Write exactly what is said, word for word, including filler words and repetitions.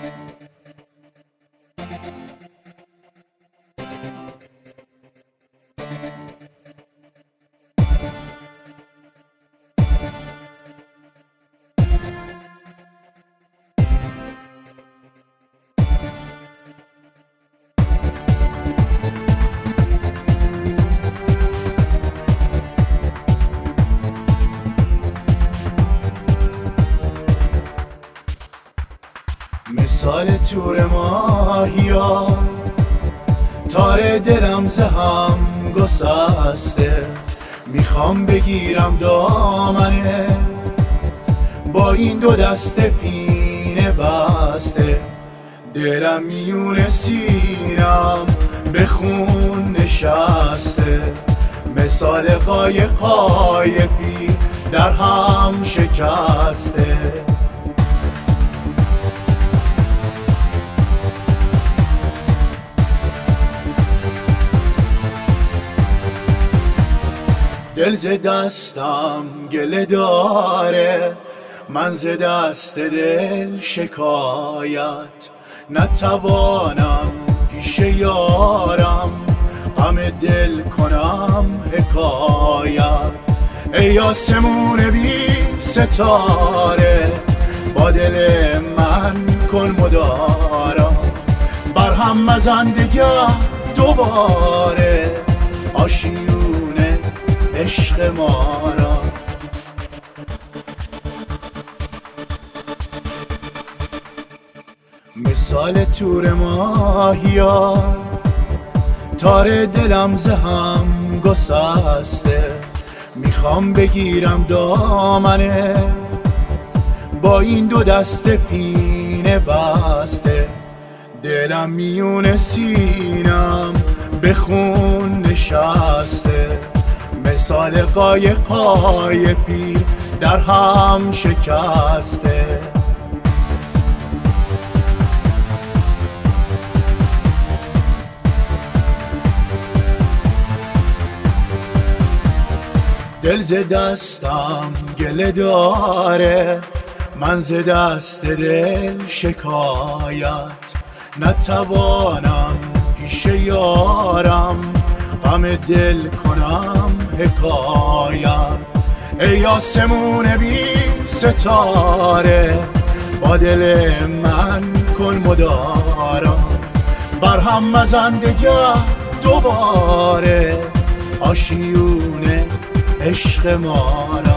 مثال تور ماهیا تار دلم زهم گسسته، میخوام بگیرم دامنه با این دو دست پینه بسته. دلم میون سینم به خون نشسته، مثال قایقای پیر در هم شکسته. دل ز دستم گله داره، من ز دست دل شکایت نتوانم پیش یارم غم دل کنم حکایت. ای آسمون بی ستاره با دل من کن مدارا، بر هم مزن دگر دوباره آشیونه عشق ما را. مثال تور ماهیا تار دلم زهم گسسته، میخوام بگیرم دامنه با این دو دست پینه بسته. دلم میون سینم به خون نشسته، مثال قایقای پیر در هم شکسته. دل ز دستم گله داره، من ز دست دل شکایت نتوانم پیش یارم غم دل کنم حکایت. ای آسمون بی ستاره با دل من کن مدارا، بر هم مزن دگر دوباره آشیونه عشق ما را.